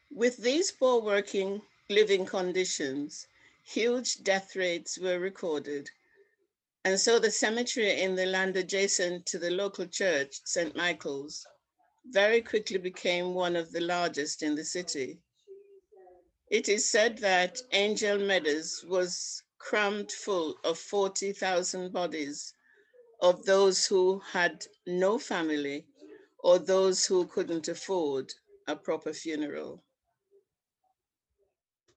With these poor working living conditions, huge death rates were recorded. And so the cemetery in the land adjacent to the local church, St. Michael's, very quickly became one of the largest in the city. It is said that Angel Meadows was crammed full of 40,000 bodies of those who had no family or those who couldn't afford a proper funeral.